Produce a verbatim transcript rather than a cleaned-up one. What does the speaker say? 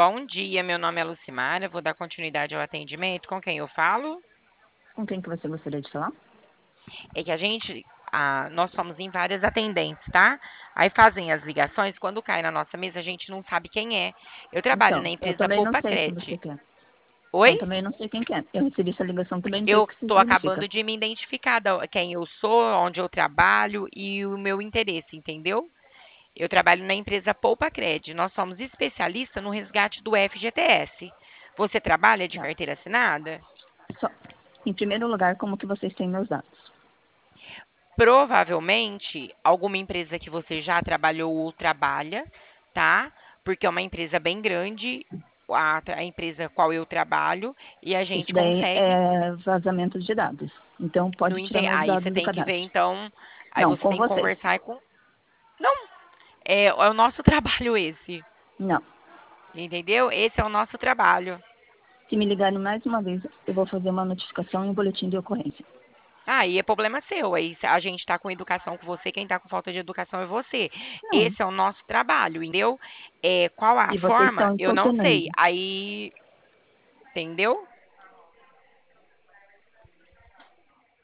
Bom dia, meu nome é Lucimara, vou dar continuidade ao atendimento. Com quem eu falo? Com quem que você gostaria de falar? É que a gente, ah, nós somos em várias atendentes, tá? Aí fazem as ligações, quando cai na nossa mesa, a gente não sabe quem é. Eu trabalho na Então, eu empresa também não Poupa sei se você Cred. quer. Oi? Então, também não sei quem que é. Eu recebi essa ligação, também não sei o Eu que isso estou significa. acabando de me identificar da- quem eu sou, onde eu trabalho e o meu interesse, entendeu? Eu trabalho na empresa Poupa Cred. Nós somos especialistas no resgate do F G T S. Você trabalha de Tá. carteira assinada? Só, em primeiro lugar, como que vocês têm meus dados? Provavelmente, alguma empresa que você já trabalhou ou trabalha, tá? Porque é uma empresa bem grande, a, a empresa qual eu trabalho, e a Isso gente daí consegue. é vazamento de dados. Então, No, pode tirar inte- meus aí você dados do tem que ver, cadastro. então. Aí Não, você com tem que vocês. conversar com. Não, é, é o nosso trabalho esse. Não. Entendeu? Esse é o nosso trabalho. Se me ligarem mais uma vez, eu vou fazer uma notificação e um boletim de ocorrência. Aí é problema seu. Aí se a gente está com educação com você, quem está com falta de educação é você. Não. Esse é o nosso trabalho, entendeu? É, qual a E vocês forma? estão Eu não importunando. sei. Aí, entendeu?